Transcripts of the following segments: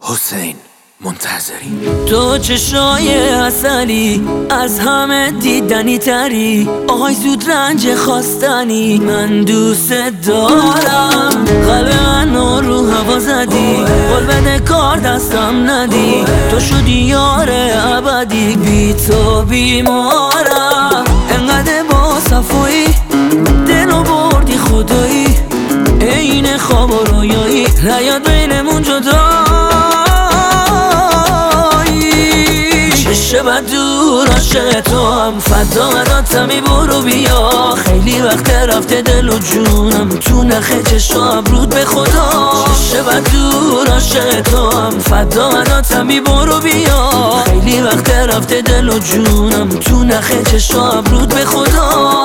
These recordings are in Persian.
حسین منتظری. تو چشای عسلی از همه دیدنی تری، آهای زود رنج خواستنی، من دوست دارم. قلب منو رو هوا زدی، قول بده کار دستم ندی، تو شدی یار ابدی، بی تو بیمارم. انقدر با صفایی دلو بردی خدایی، عین خواب و رویایی نیاد بینمون جدا. چه دور عاشق تو هم فدا مناتمی، برو بیا. خیلی وقت رفته دل و جونم تو نخه چشم رود به خدا. چه دور عاشق تو هم فدا مناتمی، برو بیا. خیلی وقت رفته دل و جونم تو نخه چشم رود به خدا.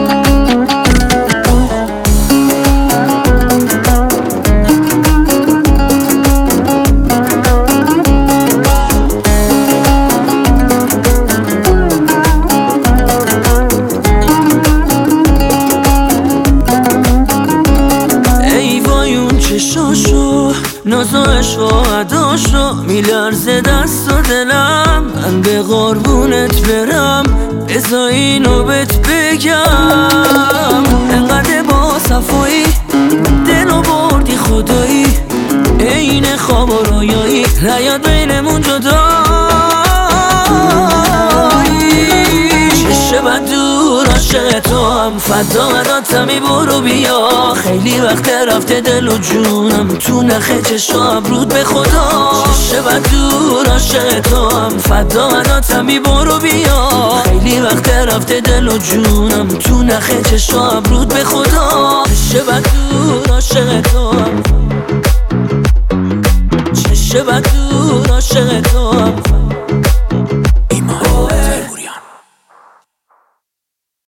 چشاشو نازش و عداشو میلرزه دست و دلم، من به قربونت برم بذار اینو بهت بگم. انقدر با صفایی دلو بردی خدایی، عین خواب و رویایی نیاد بینمون جدا. دور عاشق تو هم فدا مناتمی، برو بیا. خیلی وقت رفته دل و جونم تو نخه چشم رود به خدا. چه دور عاشق تو هم فدا مناتمی، برو بیا. خیلی وقت رفته دل و جونم تو نخه چشم رود به خدا. چه دور عاشق تو هم، چه دور عاشق تو هم.